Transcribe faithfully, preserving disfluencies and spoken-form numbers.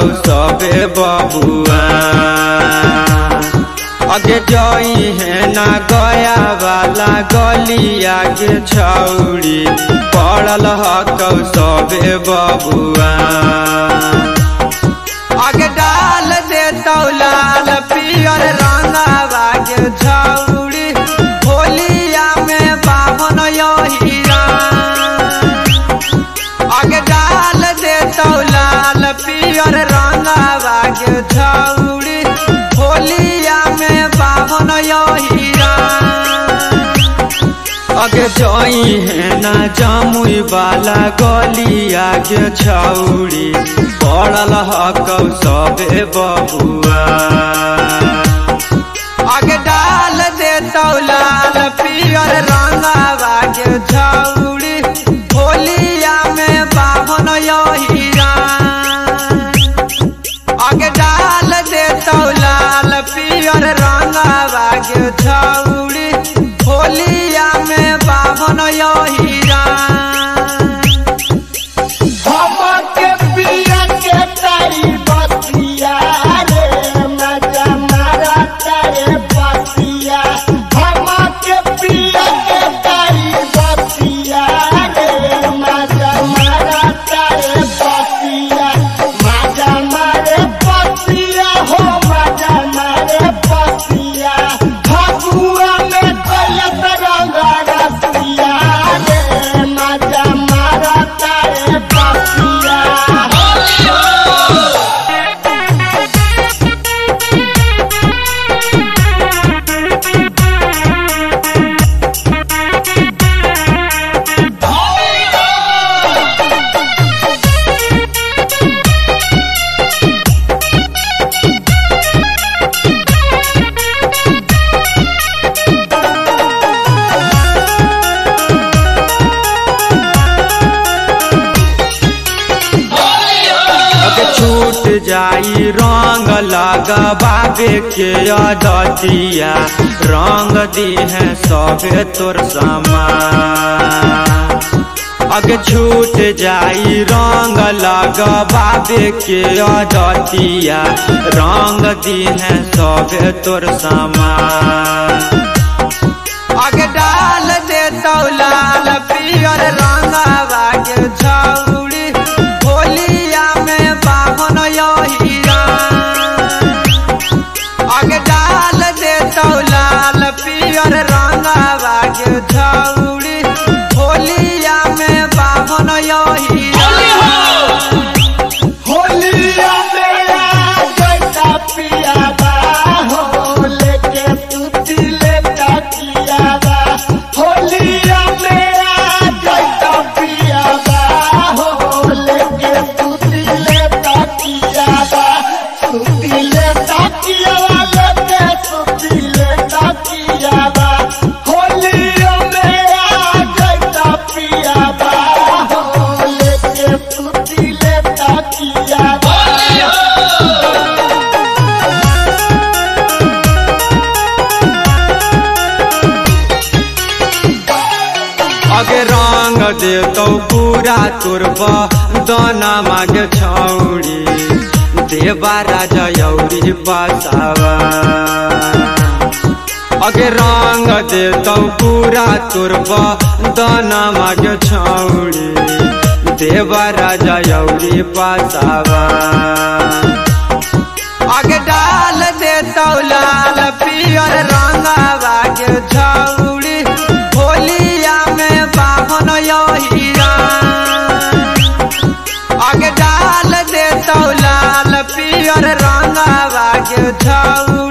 सबे बबुआ अगे जई है ना गया वाला गलिया के छौड़ी पड़ल हकौ सबे बबुआ आगे डाल देतौ लाल पियर रंगावा के छौड़ी होलिया में बाभन यहिरा आगे डाल देतौ लाल पियर रंगावा के छौड़ी होलिया में बाभन यहिरा अगे जई है ना जामुई वाला गलिया के छौड़ी पड़ल हकौ सबे बबुआ आगे डाल देतौ लाल पियर रंगावा के छौड़ी होलिया में बाभन यहिरा आगे डाल देतौ लाल पियर रंगावा के छौड़ी होलिया में बाभन यहिरा छूट जाई रंग लगावे के अदतिया रंग दी है सबे तोर समान अगे छूट जाई रंग लगावे के अदतिया रंग दी है सबे तोर समान आगे डाल देतौ लाल पियर रंगावा के छौड़ी होलिया में बाभन यहिरा आगे डाल देतौ लाल पियर रंगावा के छौड़ी होलिया में बाभन यहिरा होलिया में जैसा पिया बा हो लेके तुती लेता किया बा होलिया में जैसा पिया बा हो लेके तुती लेता किया बा तुती लेता किया बा लेके तुती लेता किया बा होलिया में जैसा पिया बा हो लेके तुती लेता किया बा अगे रंग देतौ पूरा तुरबा दाना मागे छौड़ी देवा राजा यौरी बसावा अगे रंग देतौ पूरा तुरबा दाना मागे छौड़ी देवा राजा यौरी बसावा आगे डाल देतौ लाल पियर रंगावा के छौड़ी होलिया में बाभन यहिरा आगे डाल देतौ लाल पियर रंगावा के छौड़ी